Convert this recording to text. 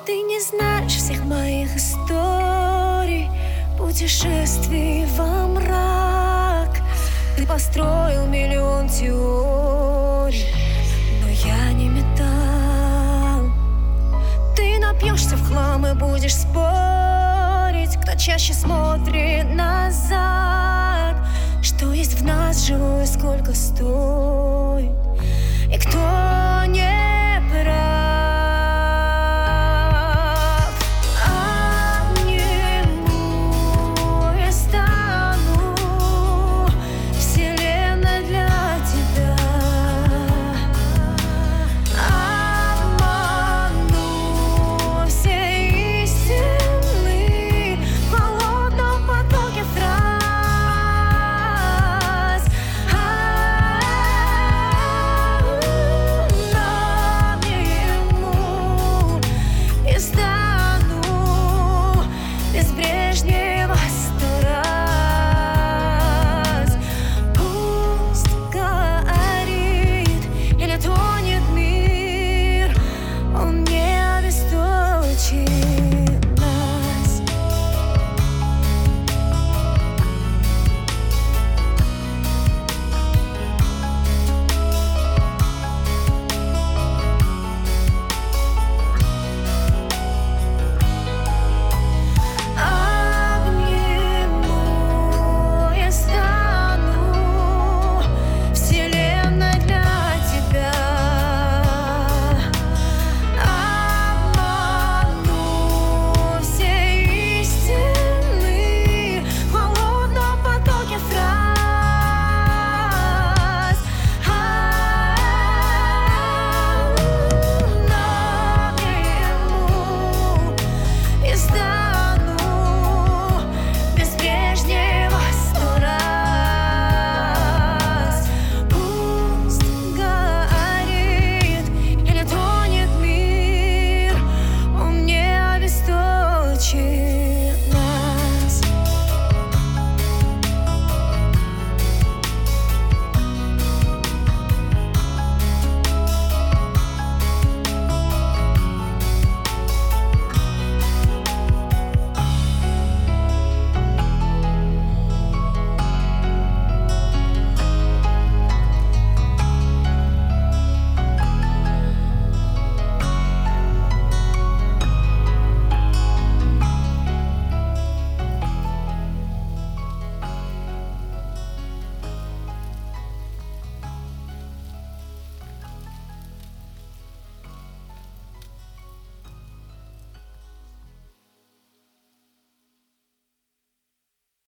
Ты не знаешь всех моих историй, путешествий во мрак. Ты построил миллион теорий, но я не металл. Ты напьешься в хлам и будешь спорить, кто чаще смотрит назад, что есть в нас живое, сколько стоит, и кто